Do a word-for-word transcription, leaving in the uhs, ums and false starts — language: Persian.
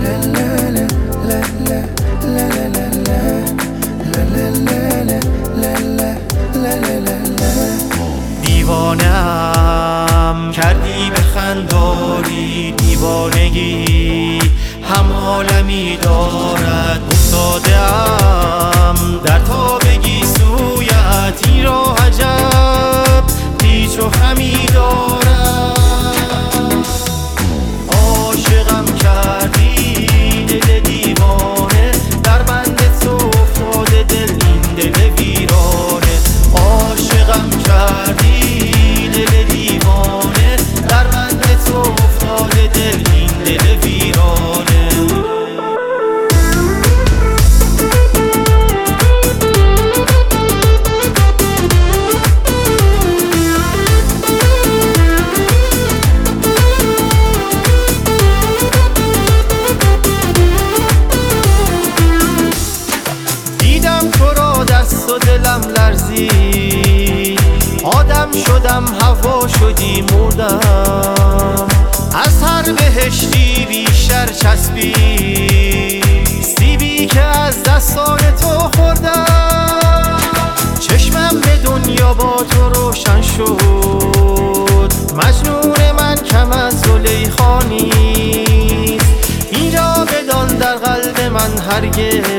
دیوانم کردی به خنداری، دیوانگی هم عالمی دارد. افتاده‌ام در تابگی سویت، این را عجب پیچ و خمی دارد. عاشقم کردی دل دیوانه، در بند تو افتاده دل این دل ویرانه. عاشقم کردی دل دیوانه، در بند تو افتاده دل این دل ویرانه. دیدم تو را دست و دلم لرزید، آدم شدم هوا شدی مردم. از هر بهشتی بیشتر چسبی سیبی که از دستان تو خوردم. چشمم به دنیا با تو روشن شد، مجنون من کم از زلیخا نیست. اینجا بدان در قلب من هرگز